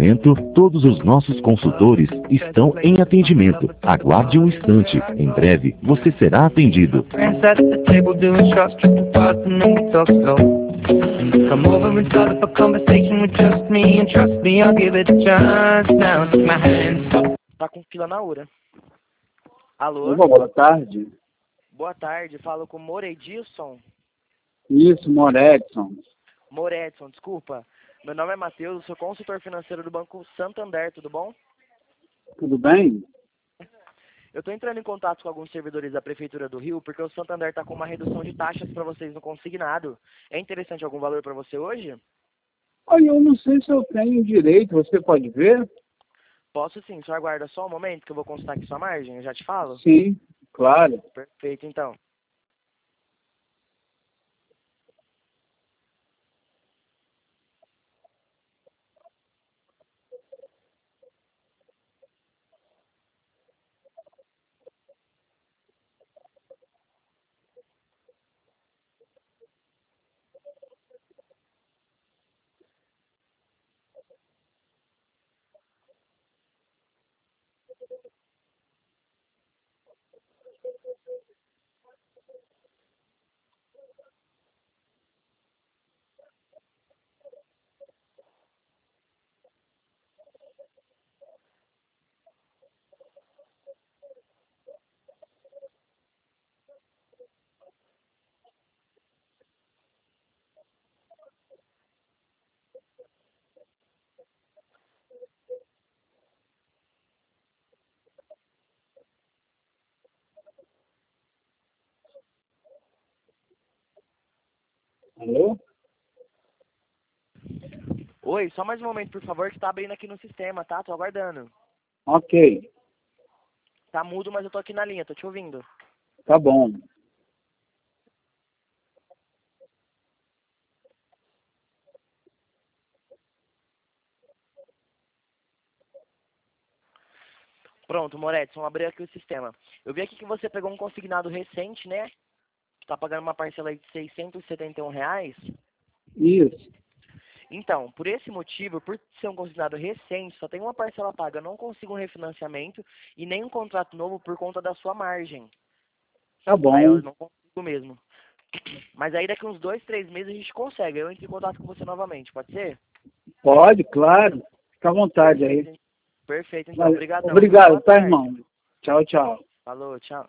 momento, todos os nossos consultores estão em atendimento. Aguarde um instante. Em breve, você será atendido. Come over and start up a conversation with just me, and trust me, I'll give it a chance. Now take my hand. Tá com fila na hora. Alô? Boa tarde. Boa tarde, falo com Moredilson. Isso, Moredson. Moredson, desculpa. Meu nome é Matheus, sou consultor financeiro do Banco Santander, tudo bom? Tudo bem? Eu estou entrando em contato com alguns servidores da Prefeitura do Rio, porque o Santander está com uma redução de taxas para vocês no consignado. É interessante algum valor para você hoje? Olha, eu não sei se eu tenho direito, você pode ver? Posso sim, só aguarda só um momento que eu vou consultar aqui sua margem, eu já te falo? Sim, claro. Perfeito, então. Alô? Oi, só mais um momento, por favor, que está abrindo aqui no sistema, tá? Tô aguardando. Ok, Tá mudo, mas eu tô aqui na linha, tô te ouvindo. tá bom. Pronto, Moretson, abri aqui o sistema. Eu vi aqui que você pegou um consignado recente, né? Tá pagando uma parcela aí de R$ 671. Isso. Então, por esse motivo, por ser um consignado recente, só tem uma parcela paga, eu não consigo um refinanciamento e nem um contrato novo por conta da sua margem. Tá bom. Aí eu não consigo mesmo. Mas aí daqui uns 2, 3 meses a gente consegue. Eu entro em contato com você novamente, pode ser? Pode, claro. Fica à vontade aí. Perfeito, então. Obrigadão. Obrigado, Boa tá, tarde. irmão? Tchau, tchau. Falou, tchau.